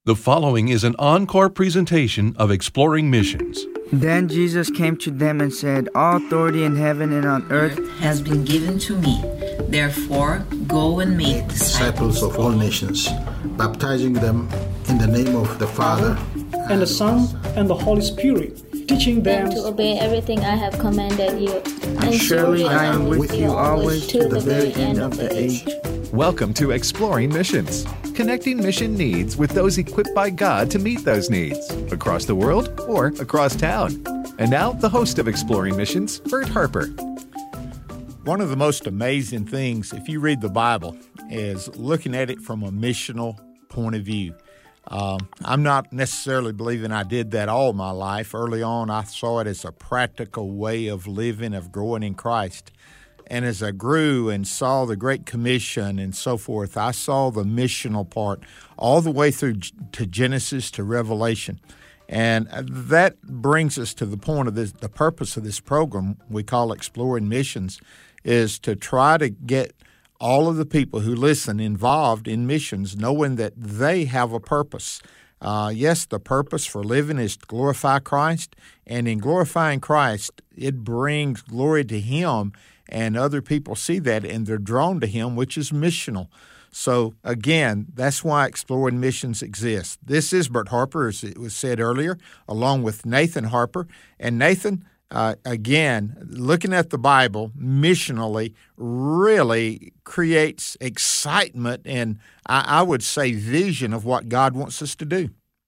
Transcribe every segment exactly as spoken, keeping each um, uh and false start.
The following is an encore presentation of Exploring Missions. Then Jesus came to them and said, "All authority in heaven and on earth has been given to me. Therefore, go and make disciples of all nations, baptizing them in the name of the Father, and the Son, and the Holy Spirit, teaching them to obey everything I have commanded you. And surely I am with you always to the very end of the age." Welcome to Exploring Missions, connecting mission needs with those equipped by God to meet those needs, across the world or across town. And now, the host of Exploring Missions, Bert Harper. One of the most amazing things, if you read the Bible, is looking at it from a missional point of view. Um, I'm not necessarily believing I did that all my life. Early on, I saw it as a practical way of living, of growing in Christ. And as I grew and saw the Great Commission and so forth, I saw the missional part all the way through to Genesis to Revelation. And that brings us to the point of this, the purpose of this program we call Exploring Missions, is to try to get all of the people who listen involved in missions, knowing that they have a purpose. Uh, yes, the purpose for living is to glorify Christ, and in glorifying Christ, it brings glory to Him, and other people see that, and they're drawn to Him, which is missional. So, again, that's why Exploring Missions exists. This is Bert Harper, as it was said earlier, along with Nathan Harper. And Nathan, uh, again, looking at the Bible missionally really creates excitement and, I, I would say, vision of what God wants us to do.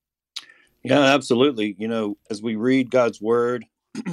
Yeah, absolutely. You know, as we read God's Word,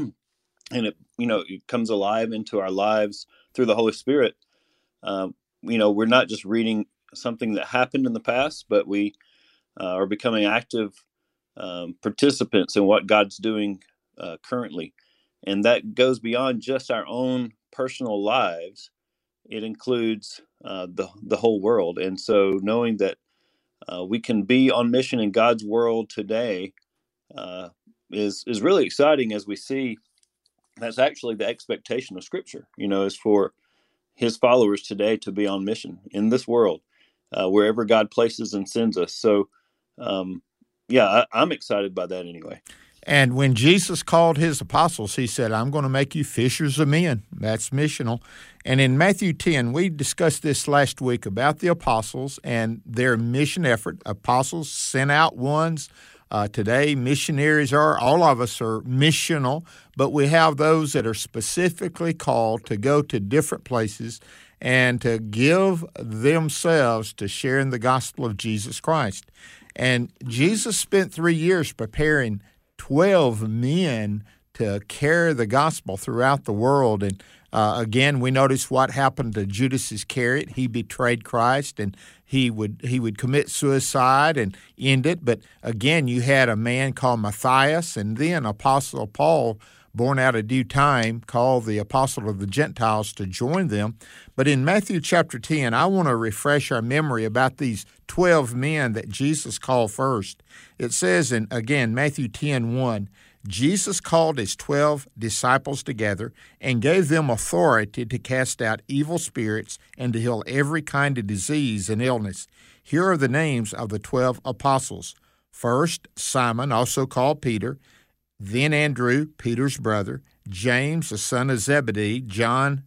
and it, you know, it comes alive into our lives through the Holy Spirit. Um, you know, we're not just reading something that happened in the past, but we uh, are becoming active um, participants in what God's doing uh, currently. And that goes beyond just our own personal lives. It includes uh, the, the whole world. And so knowing that uh, we can be on mission in God's world today uh, is, is really exciting, as we see that's actually the expectation of Scripture, you know, is for His followers today to be on mission in this world, uh, wherever God places and sends us. So, um, yeah, I, I'm excited by that anyway. And when Jesus called His apostles, He said, "I'm going to make you fishers of men." That's missional. And in Matthew ten, we discussed this last week about the apostles and their mission effort. Apostles sent out ones. Uh, today, missionaries are, all of us are missional, but we have those that are specifically called to go to different places and to give themselves to sharing the gospel of Jesus Christ. And Jesus spent three years preparing twelve men to carry the gospel throughout the world. And uh, again, we notice what happened to Judas Iscariot. He betrayed Christ, and he would he would commit suicide and end it. But again, you had a man called Matthias, and then Apostle Paul, born out of due time, called the Apostle of the Gentiles to join them. But in Matthew chapter ten, I want to refresh our memory about these twelve men that Jesus called first. It says, in again, Matthew ten one, Jesus called His twelve disciples together and gave them authority to cast out evil spirits and to heal every kind of disease and illness. Here are the names of the twelve apostles. First, Simon, also called Peter, then Andrew, Peter's brother, James, the son of Zebedee, John,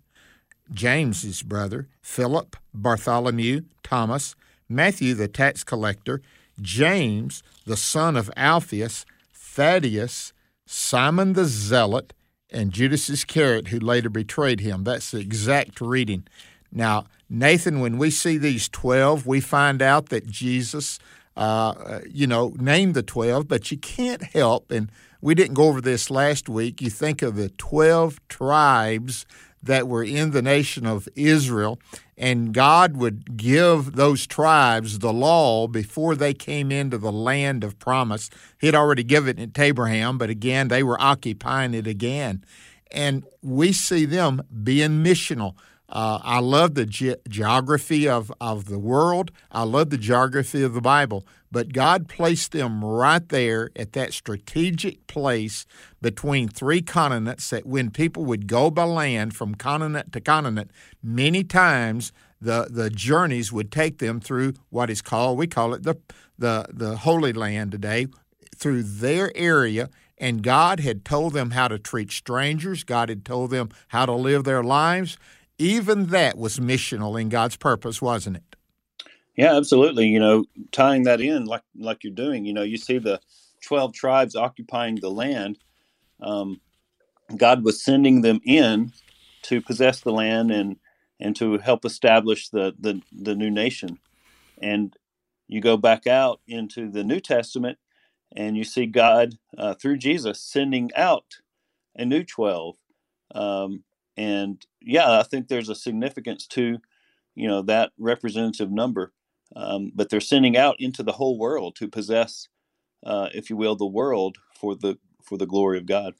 James's brother, Philip, Bartholomew, Thomas, Matthew, the tax collector, James, the son of Alphaeus, Thaddeus, Simon the Zealot, and Judas Iscariot, who later betrayed Him. That's the exact reading. Now, Nathan, when we see these twelve, we find out that Jesus, uh, you know, named the twelve, but you can't help, and we didn't go over this last week, you think of the twelve tribes that were in the nation of Israel, and God would give those tribes the law before they came into the land of promise. He had already given it to Abraham, but again, they were occupying it again. And we see them being missional. Uh, I love the ge- geography of, of the world. I love the geography of the Bible. But God placed them right there at that strategic place between three continents that when people would go by land from continent to continent, many times the the journeys would take them through what is called, we call it the the the Holy Land today, through their area. And God had told them how to treat strangers. God had told them how to live their lives. Even that was missional in God's purpose, wasn't it? Yeah, absolutely. You know, tying that in like like you're doing, you know, you see the twelve tribes occupying the land. Um, God was sending them in to possess the land and and to help establish the, the, the new nation. And you go back out into the New Testament, and you see God, uh, through Jesus, sending out a new twelve. Um, and, yeah, I think there's a significance to, you know, that representative number. Um, but they're sending out into the whole world to possess, uh, if you will, the world for the for the glory of God.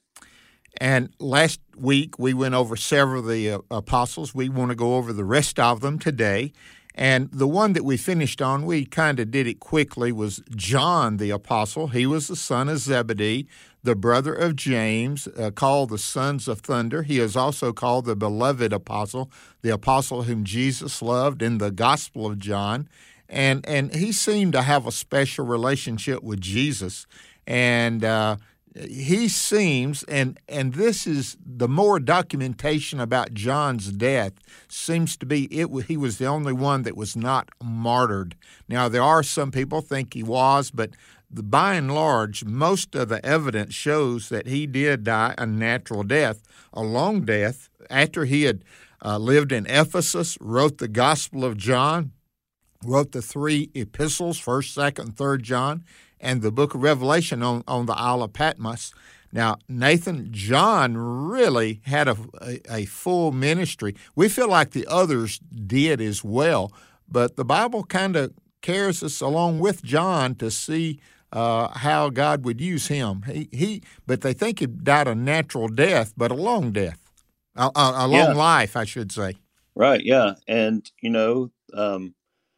And last week, we went over several of the uh, apostles. We want to go over the rest of them today. And the one that we finished on, we kind of did it quickly, was John the Apostle. He was the son of Zebedee, the brother of James, uh, called the Sons of Thunder. He is also called the Beloved Apostle, the apostle whom Jesus loved in the Gospel of John. And and he seemed to have a special relationship with Jesus. And uh, he seems, and and this is the more documentation about John's death, seems to be it. He was the only one that was not martyred. Now, there are some people think he was, but the, by and large, most of the evidence shows that he did die a natural death, a long death, after he had uh, lived in Ephesus, wrote the Gospel of John, wrote the three epistles, first, second, third John, and the book of Revelation on, on the Isle of Patmos. Now, Nathan, John really had a, a, a full ministry. We feel like the others did as well, but the Bible kind of carries us along with John to see uh, how God would use him. He, he, but they think he died a natural death, but a long death, a, a, a long Yeah. life, I should say. Right, yeah. And, you know, um,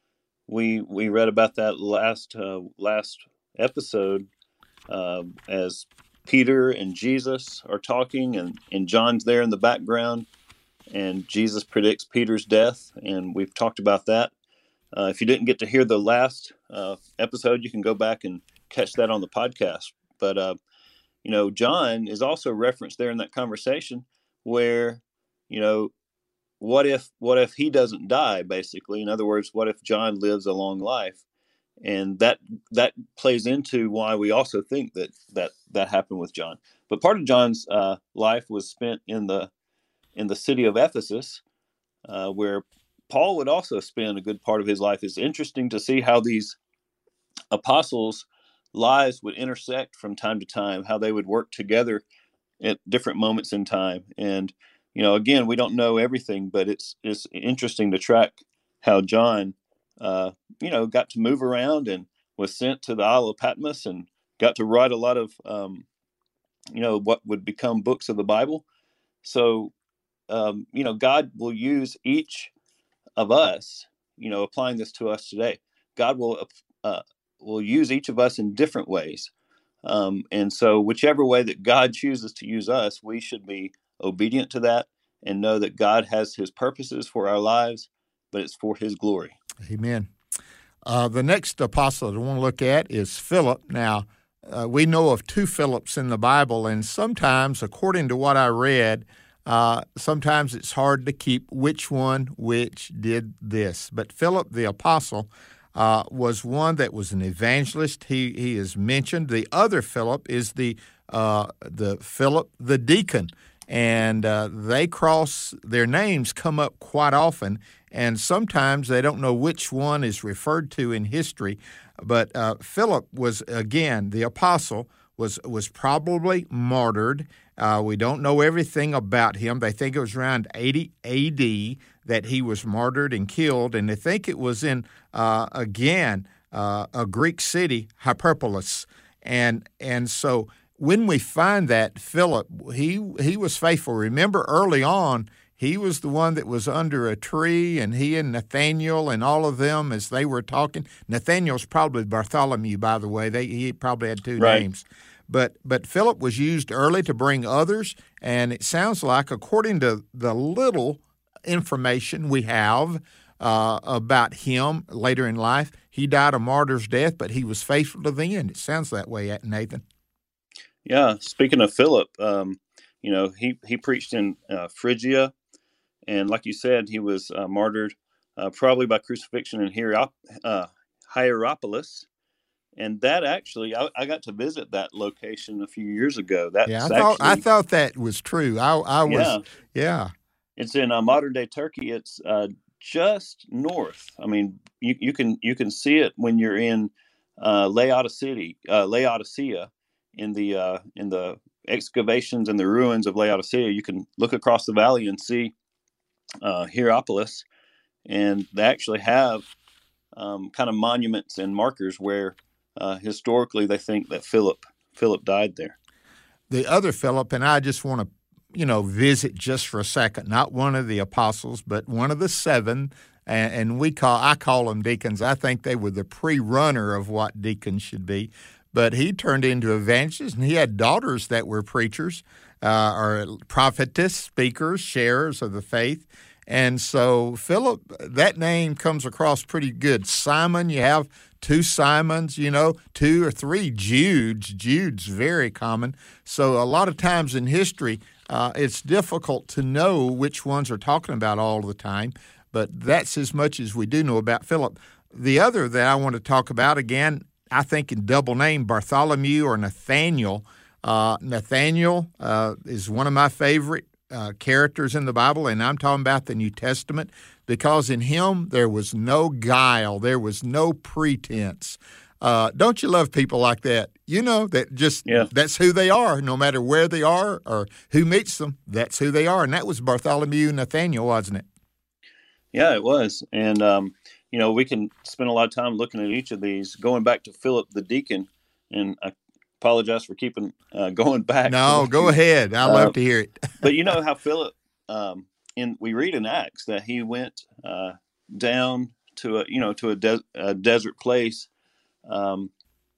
we we read about that last uh, last episode uh, as Peter and Jesus are talking, and, and John's there in the background, and Jesus predicts Peter's death, and we've talked about that. Uh, if you didn't get to hear the last uh, episode, you can go back and catch that on the podcast. But, uh, you know, John is also referenced there in that conversation where, you know, what if what if he doesn't die, basically? In other words, what if John lives a long life? And that that plays into why we also think that that, that happened with John. But part of John's uh, life was spent in the in the city of Ephesus, uh, where Paul would also spend a good part of his life. It's interesting to see how these apostles' lives would intersect from time to time, how they would work together at different moments in time. And, you know, again, we don't know everything, but it's it's interesting to track how John, uh, you know, got to move around and was sent to the Isle of Patmos and got to write a lot of, um, you know, what would become books of the Bible. So, um, you know, God will use each of us, you know, applying this to us today. God will uh, will use each of us in different ways. Um, and so whichever way that God chooses to use us, we should be obedient to that and know that God has his purposes for our lives, but it's for his glory. Amen. Uh, the next apostle that I want to look at is Philip. Now, uh, we know of two Philips in the Bible, and sometimes, according to what I read, uh, sometimes it's hard to keep which one which did this. But Philip the apostle uh, was one that was an evangelist. He he is mentioned. The other Philip is the uh, the Philip the deacon. And uh, they cross, their names come up quite often, and sometimes they don't know which one is referred to in history. But uh, Philip was, again, the apostle, was was probably martyred. Uh, we don't know everything about him. They think it was around eighty A D that he was martyred and killed, and they think it was in, uh, again, uh, a Greek city, Hyperpolis. And and so when we find that Philip, he he was faithful. Remember, early on, he was the one that was under a tree, and he and Nathaniel and all of them, as they were talking. Nathaniel's probably Bartholomew, by the way. They he probably had two Right. names. But but Philip was used early to bring others, and it sounds like, according to the little information we have, uh, about him later in life. He died a martyr's death, but he was faithful to the end. It sounds that way, Nathan. Yeah. Speaking of Philip, um, you know, he, he preached in uh, Phrygia, and like you said, he was uh, martyred uh, probably by crucifixion in Hierop- uh, Hierapolis. And that actually, I, I got to visit that location a few years ago. That's yeah, I thought actually, I thought that was true. I, I was, yeah. yeah. It's in uh, modern day Turkey. It's uh, just north. I mean, you, you can you can see it when you're in uh, Laodicea, uh, Laodicea, in the uh, in the excavations and the ruins of Laodicea. You can look across the valley and see uh, Hierapolis, and they actually have um, kind of monuments and markers where. Uh, historically, they think that Philip Philip died there. The other Philip, and I just want to, you know, visit just for a second. Not one of the apostles, but one of the seven, and, and we call I call them deacons. I think they were the pre-runner of what deacons should be. But he turned into evangelists, and he had daughters that were preachers, uh, or prophetess, speakers, sharers of the faith. And so Philip, that name comes across pretty good. Simon, you have two Simons, you know, two or three Judes. Jude's very common. So a lot of times in history, uh, it's difficult to know which ones are talking about all the time, but that's as much as we do know about Philip. The other that I want to talk about, again, I think in double name, Bartholomew or Nathaniel. Uh, Nathaniel uh, is one of my favorite Uh, characters in the Bible, and I'm talking about the New Testament, because in him there was no guile, there was no pretense. Uh, don't you love people like that? You know, that just, yeah. That's who they are, no matter where they are or who meets them, that's who they are. And that was Bartholomew Nathaniel, wasn't it? Yeah, it was. And, um, you know, we can spend a lot of time looking at each of these, going back to Philip the deacon, and I apologize for keeping uh, going back. No, go ahead. I love uh, to hear it. But you know how Philip, um, in we read in Acts that he went uh, down to a you know to a, de- a desert place, um,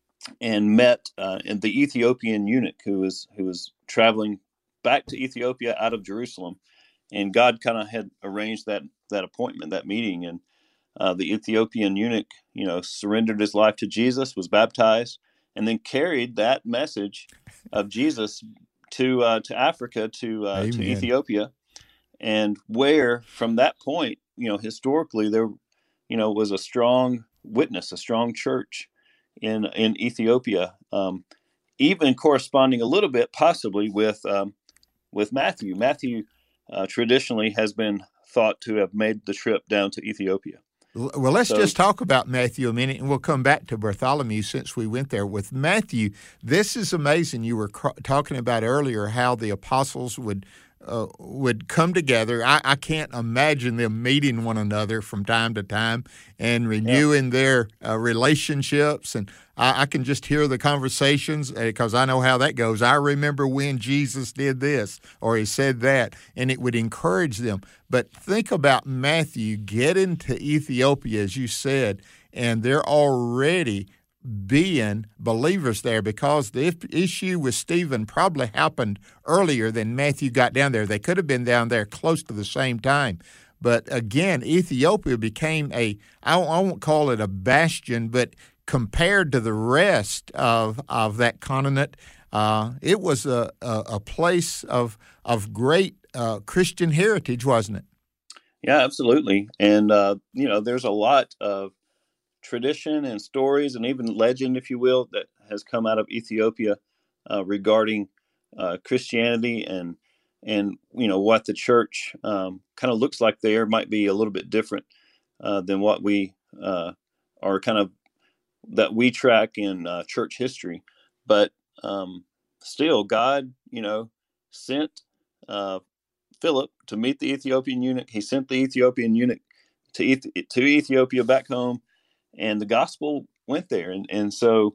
and met uh, in the Ethiopian eunuch who was who was traveling back to Ethiopia out of Jerusalem, and God kind of had arranged that that appointment, that meeting, and uh, the Ethiopian eunuch, you know, surrendered his life to Jesus, was baptized, and then carried that message of Jesus to uh, to Africa, to uh, to Ethiopia, and where from that point, you know, historically there, you know, was a strong witness, a strong church in in Ethiopia, um, even corresponding a little bit possibly with um, with Matthew. Matthew uh, traditionally has been thought to have made the trip down to Ethiopia. Well, let's so, just talk about Matthew a minute, and we'll come back to Bartholomew since we went there. With Matthew, this is amazing. You were cr- talking about earlier how the apostles would uh, would come together. I, I can't imagine them meeting one another from time to time and renewing yeah. their uh, relationships. And I, I can just hear the conversations because I know how that goes. I remember when Jesus did this or he said that, and it would encourage them. But think about Matthew getting to Ethiopia, as you said, and they're already being believers there because the issue with Stephen probably happened earlier than Matthew got down there. They could have been down there close to the same time. But again, Ethiopia became a, I won't call it a bastion, but compared to the rest of of that continent, uh, it was a, a, a place of, of great uh, Christian heritage, wasn't it? Yeah, absolutely. And, uh, you know, there's a lot of tradition and stories and even legend, if you will, that has come out of Ethiopia uh, regarding uh, Christianity and, and, you know, what the church um, kind of looks like there might be a little bit different uh, than what we uh, are kind of, that we track in uh, church history. But um, still, God, you know, sent uh, Philip to meet the Ethiopian eunuch. He sent the Ethiopian eunuch to, Eth- to Ethiopia back home. And the gospel went there. And, and so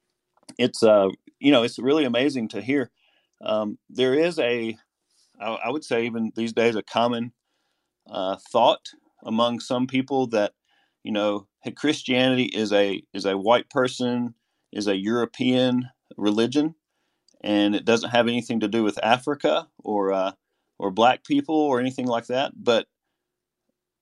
it's, uh, you know, it's really amazing to hear. Um, there is a, I, I would say even these days, a common uh, thought among some people that, you know, Christianity is a, is a white person, is a European religion, and it doesn't have anything to do with Africa or, uh, or black people or anything like that. But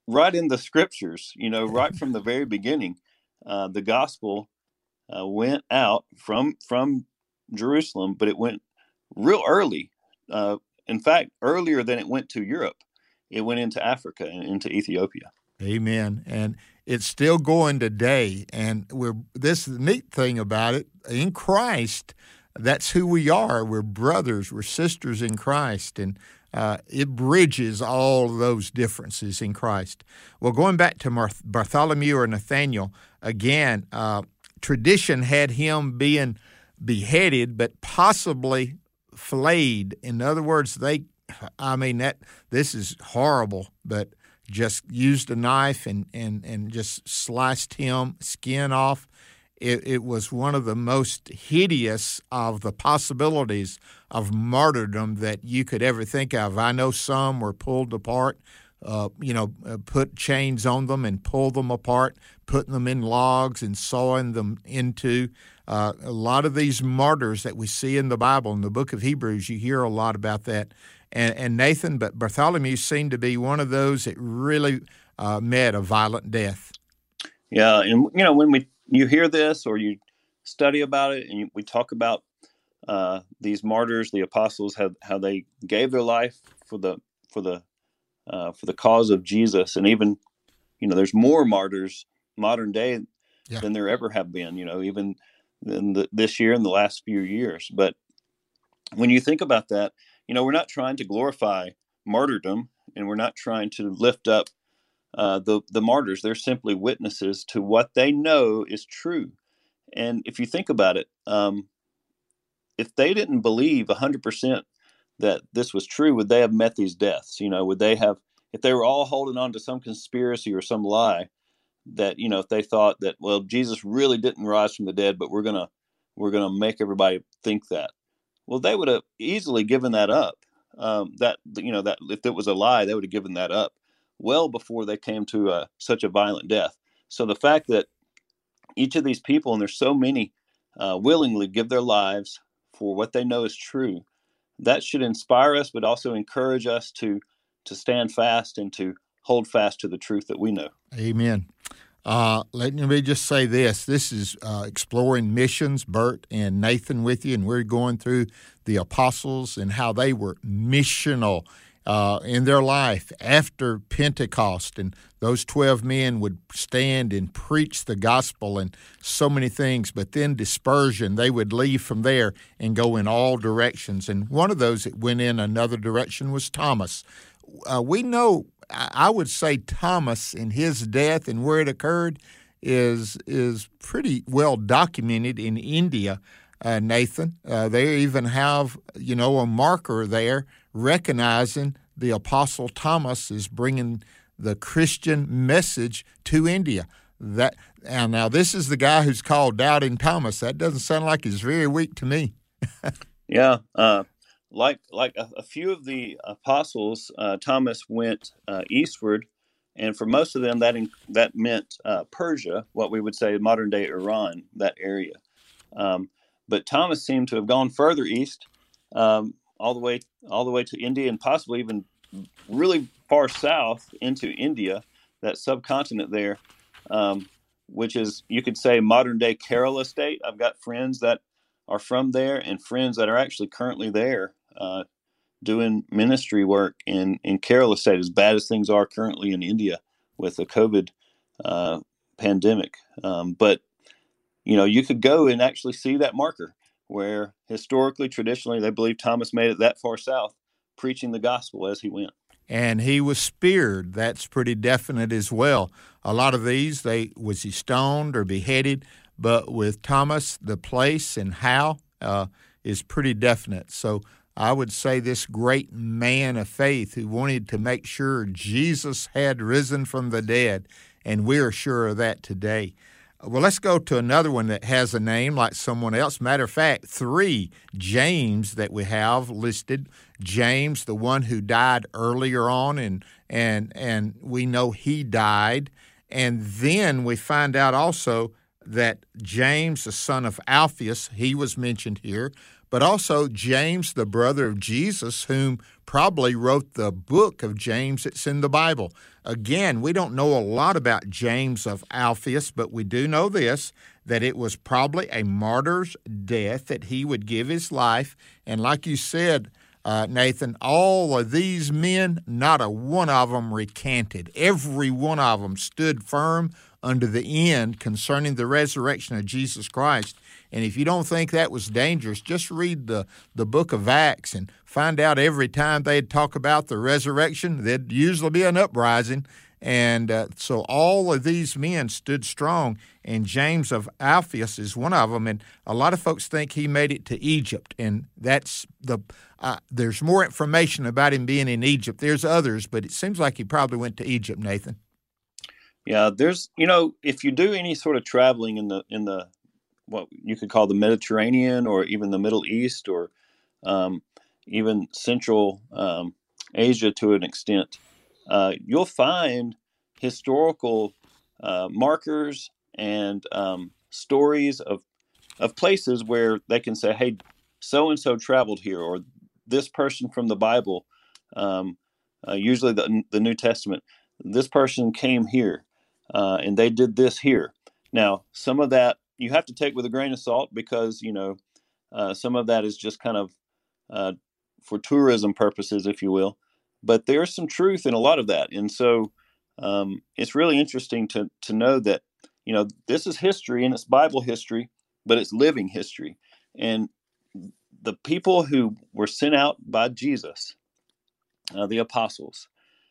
right in the scriptures, you know, right from the very beginning, uh, the gospel uh, went out from from Jerusalem, but it went real early. Uh, in fact, earlier than it went to Europe. It went into Africa and into Ethiopia. Amen. And it's still going today. And we're this is the neat thing about it. In Christ, that's who we are. We're brothers. We're sisters in Christ. And uh, it bridges all those differences in Christ. Well, going back to Marth- Bartholomew or Nathaniel, again, uh, tradition had him being beheaded, but possibly flayed. In other words, they, I mean, that this is horrible, but just used a knife and, and, and just sliced him skin off. It, it was one of the most hideous of the possibilities of martyrdom that you could ever think of. I know some were pulled apart, uh, you know, uh, put chains on them and pulled them apart, putting them in logs and sawing them into. Uh, a lot of these martyrs that we see in the Bible, in the book of Hebrews, you hear a lot about that. And, and Nathan, but Bartholomew seemed to be one of those that really uh, met a violent death. Yeah, and you know, when we you hear this or you study about it, and you, we talk about uh, these martyrs, the apostles, how how they gave their life for the for the uh, for the cause of Jesus, and even you know, there's more martyrs modern day yeah. than there ever have been. You know, even in the, this year and the last few years. But when you think about that, you know, we're not trying to glorify martyrdom, and we're not trying to lift up uh, the the martyrs. They're simply witnesses to what they know is true. And if you think about it, um, if they didn't believe one hundred percent that this was true, would they have met these deaths? You know, would they have, if they were all holding on to some conspiracy or some lie that, you know, if they thought that, well, Jesus really didn't rise from the dead, but we're gonna we're gonna make everybody think that. Well, they would have easily given that up. Um, that you know that if it was a lie, they would have given that up well before they came to uh, such a violent death. So the fact that each of these people, and there's so many, uh, willingly give their lives for what they know is true, that should inspire us, but also encourage us to to stand fast and to hold fast to the truth that we know. Amen. Uh, let me just say this. This is uh, Exploring Missions, Bert and Nathan with you, and we're going through the apostles and how they were missional uh, in their life after Pentecost. And those twelve men would stand and preach the gospel and so many things, but then dispersion, they would leave from there and go in all directions. And one of those that went in another direction was Thomas. Uh, we know, I would say Thomas and his death and where it occurred is is pretty well documented in India, uh, Nathan. Uh, they even have, you know, a marker there recognizing the Apostle Thomas is bringing the Christian message to India. That and now this is the guy who's called Doubting Thomas. That doesn't sound like he's very weak to me. yeah. Uh Like like a, a few of the apostles, uh, Thomas went uh, eastward, and for most of them, that in, that meant uh, Persia, what we would say modern day Iran, that area. Um, but Thomas seemed to have gone further east, um, all the way all the way to India, and possibly even really far south into India, that subcontinent there, um, which is, you could say, modern day Kerala state. I've got friends that are from there, and friends that are actually currently there. Uh, doing ministry work in, in Kerala state, as bad as things are currently in India with the COVID uh, pandemic. Um, but, you know, you could go and actually see that marker where historically, traditionally, they believe Thomas made it that far south, preaching the gospel as he went. And he was speared. That's pretty definite as well. A lot of these, they was he stoned or beheaded, but with Thomas, the place and how uh, is pretty definite. So I would say this great man of faith who wanted to make sure Jesus had risen from the dead, and we are sure of that today. Well, let's go to another one that has a name like someone else. Matter of fact, three James that we have listed. James, the one who died earlier on, and and and we know he died. And then we find out also that James, the son of Alphaeus, he was mentioned here. but also James, the brother of Jesus, whom probably wrote the book of James that's in the Bible. Again, we don't know a lot about James of Alphaeus, but we do know this, that it was probably a martyr's death, that he would give his life. And like you said, uh, Nathan, all of these men, not a one of them recanted. Every one of them stood firm unto the end concerning the resurrection of Jesus Christ. And if you don't think that was dangerous, just read the, the book of Acts and find out every time they'd talk about the resurrection, there'd usually be an uprising. And uh, so all of these men stood strong, and James of Alphaeus is one of them. And a lot of folks think he made it to Egypt, and that's the uh, there's more information about him being in Egypt. There's others, but it seems like he probably went to Egypt, Nathan. Yeah, there's, you know, if you do any sort of traveling in the in the what you could call the Mediterranean or even the Middle East or um, even Central um, Asia to an extent, uh, you'll find historical uh, markers and um, stories of of places where they can say, hey, so-and-so traveled here, or this person from the Bible, um, uh, usually the, the New Testament, this person came here uh, and they did this here. Now, some of that you have to take with a grain of salt because, you know, uh, some of that is just kind of uh, for tourism purposes, if you will. But there's some truth in a lot of that. And so um, it's really interesting to to know that, you know, this is history and it's Bible history, but it's living history. And the people who were sent out by Jesus, uh, the apostles,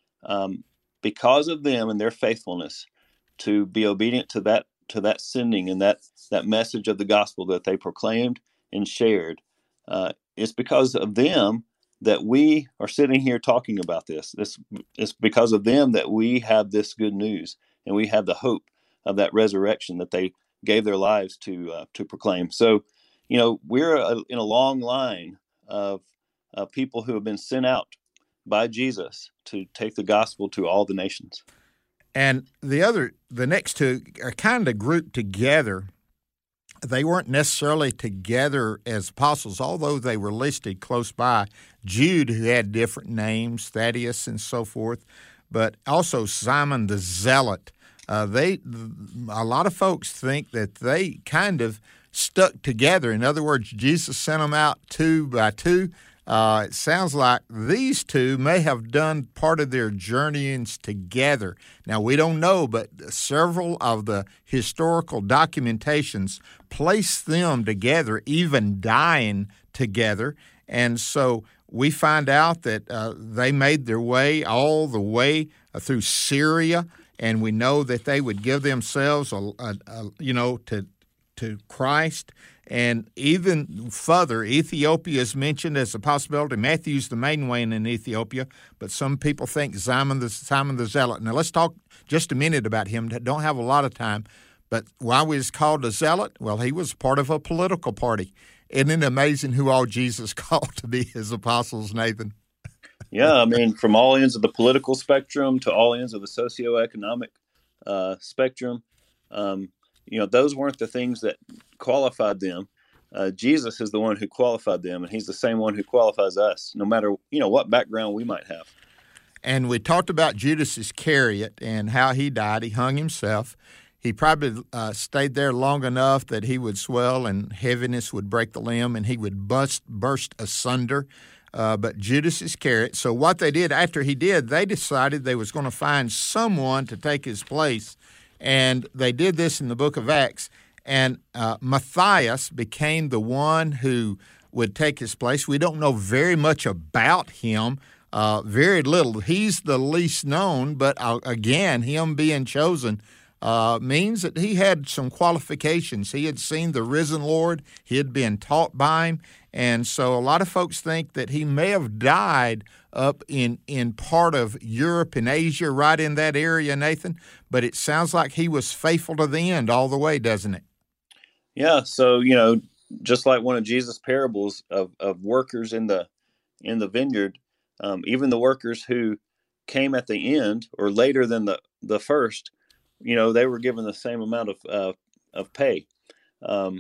um, because of them and their faithfulness to be obedient to that to that sending and that that message of the gospel that they proclaimed and shared, uh, it's because of them that we are sitting here talking about this. This it's because of them that we have this good news and we have the hope of that resurrection that they gave their lives to uh, to proclaim. So, you know, we're a, in a long line of uh, people who have been sent out by Jesus to take the gospel to all the nations. And the other, the next two are kind of grouped together. They weren't necessarily together as apostles, although they were listed close by. Jude, who had different names, Thaddeus and so forth, but also Simon the Zealot. Uh, they, a lot of folks think that they kind of stuck together. In other words, Jesus sent them out two by two. Uh, it sounds like these two may have done part of their journeyings together. Now, we don't know, but several of the historical documentations place them together, even dying together. And so we find out that uh, they made their way all the way uh, through Syria, and we know that they would give themselves, a, a, a, you know, to to Christ. And even further, Ethiopia is mentioned as a possibility. Matthew's the main way in Ethiopia, but some people think Simon the, Simon the Zealot. Now, let's talk just a minute about him. Don't have a lot of time, but why was he called a zealot? Well, he was part of a political party. Isn't it amazing who all Jesus called to be his apostles, Nathan? Yeah, I mean, from all ends of the political spectrum to all ends of the socioeconomic uh, spectrum, um, you know, those weren't the things that qualified them. Uh, Jesus is the one who qualified them, and he's the same one who qualifies us, no matter, you know, what background we might have. And we talked about Judas Iscariot and how he died. He hung himself. He probably uh, stayed there long enough that he would swell and heaviness would break the limb and he would bust, burst asunder. Uh, but Judas Iscariot, so what they did after he did, they decided they was going to find someone to take his place. And they did this in the book of Acts. And uh, Matthias became the one who would take his place. We don't know very much about him, uh, very little. He's the least known, but uh, again, him being chosen uh, means that he had some qualifications. He had seen the risen Lord. He had been taught by him. And so a lot of folks think that he may have died up in, in part of Europe and Asia, right in that area, Nathan. But it sounds like he was faithful to the end all the way, doesn't it? Yeah. So, you know, just like one of Jesus' parables of, of workers in the in the vineyard, um, even the workers who came at the end or later than the, the first, you know, they were given the same amount of uh, of pay. Um,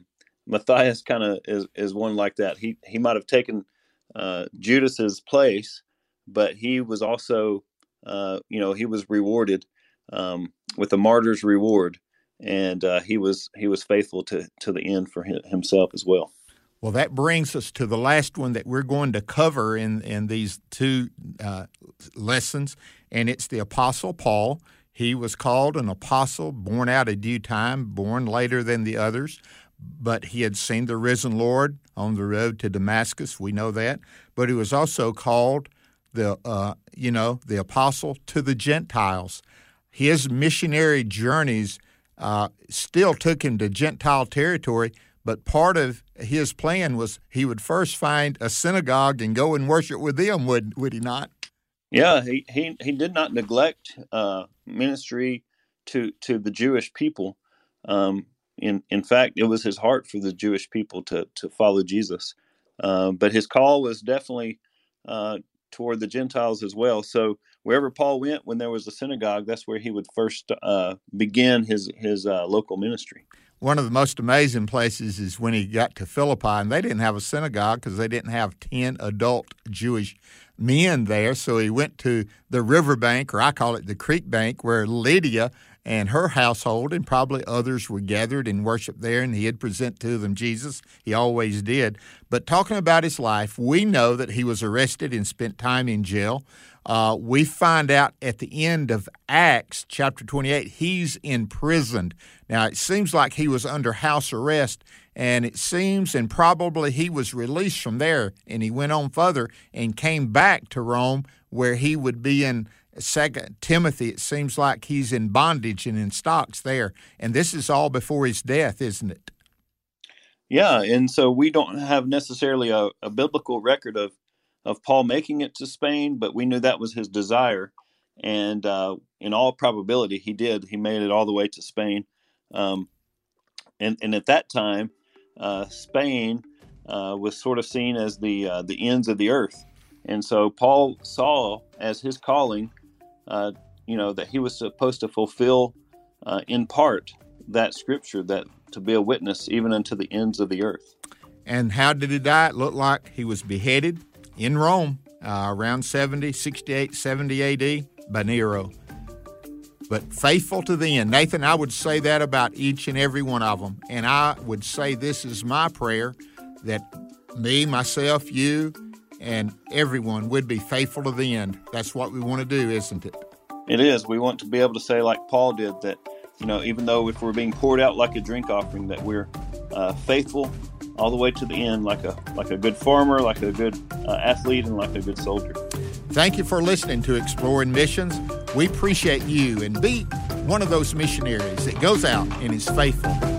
Matthias kind of is, is one like that. He he might have taken uh, Judas's place, but he was also, uh, you know, he was rewarded um, with a martyr's reward, and uh, he was he was faithful to to the end for himself as well. Well, that brings us to the last one that we're going to cover in, in these two uh, lessons, and it's the Apostle Paul. He was called an apostle, born out of due time, born later than the others, but he had seen the risen Lord on the road to Damascus. We know that. But he was also called the, uh, you know, the apostle to the Gentiles. His missionary journeys uh, still took him to Gentile territory, but part of his plan was he would first find a synagogue and go and worship with them, would would he not? Yeah, he he, he did not neglect uh, ministry to to the Jewish people. Um, in in fact, it was his heart for the Jewish people to to follow Jesus. Uh, but his call was definitely uh, toward the Gentiles as well. So wherever Paul went, when there was a synagogue, that's where he would first uh, begin his his uh, local ministry. One of the most amazing places is when he got to Philippi, and they didn't have a synagogue because they didn't have ten adult Jewish men there. So he went to the riverbank, or I call it the creek bank, where Lydia and her household and probably others were gathered and worshiped there, and he'd present to them Jesus. He always did. But talking about his life, we know that he was arrested and spent time in jail. Uh, we find out at the end of Acts chapter twenty-eight, he's imprisoned. Now, it seems like he was under house arrest, and it seems and probably he was released from there, and he went on further and came back to Rome, where he would be in Second Timothy. It seems like he's in bondage and in stocks there, and this is all before his death, isn't it? Yeah, and so we don't have necessarily a, a biblical record of of Paul making it to Spain, but we knew that was his desire. And uh, in all probability, he did. He made it all the way to Spain. Um, and, and at that time, uh, Spain uh, was sort of seen as the uh, the ends of the earth. And so Paul saw as his calling, uh, you know, that he was supposed to fulfill uh, in part that scripture, that to be a witness even unto the ends of the earth. And how did he die? It looked like he was beheaded in Rome uh, around seventy, sixty-eight, seventy A D by Nero. But faithful to the end. Nathan, I would say that about each and every one of them. And I would say this is my prayer, that me, myself, you, and everyone would be faithful to the end. That's what we want to do, isn't it? It is. We want to be able to say, like Paul did, that, you know, even though if we're being poured out like a drink offering, that we're uh, faithful all the way to the end, like a like a good farmer, like a good uh, athlete, and like a good soldier. Thank you for listening to Exploring Missions. We appreciate you, and be one of those missionaries that goes out and is faithful